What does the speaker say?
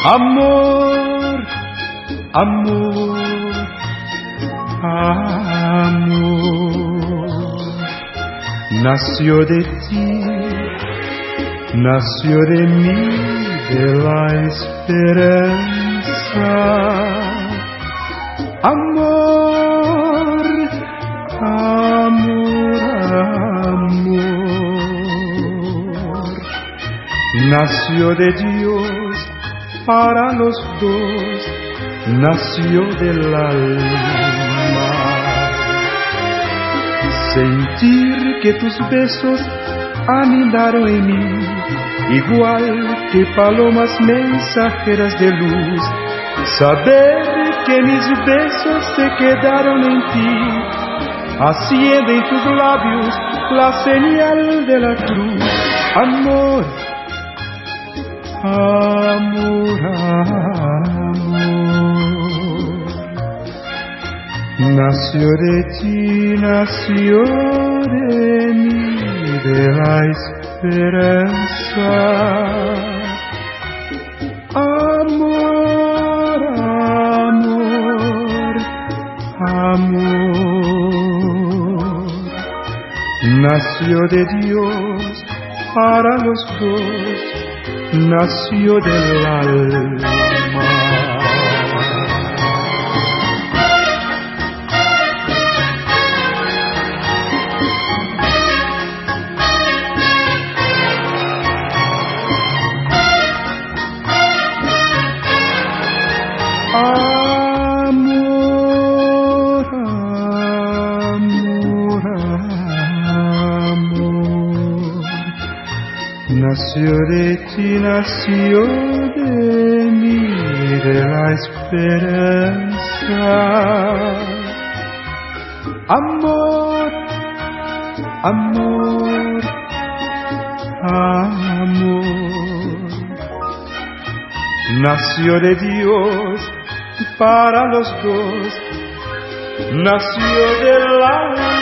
Amor, amor, amor. Nació de ti, nació de mí, de la esperanza. Amor, amor, amor. Nació de Dios para los dos, nació del alma. Sentir que tus besos anidaron en mí, igual que palomas mensajeras de luz. Saber que mis besos se quedaron en ti, haciendo en tus labios la señal de la cruz. Amor, amor, amor. Nació de ti, nació de mí, de la esperanza. Amor, amor, amor. Nació de Dios para los dos, nació del alma. Amor, amor, amor. Nació de ti, nació de mí, de la esperanza. Amor, amor, amor. Nació de Dios para los dos, nació del alma.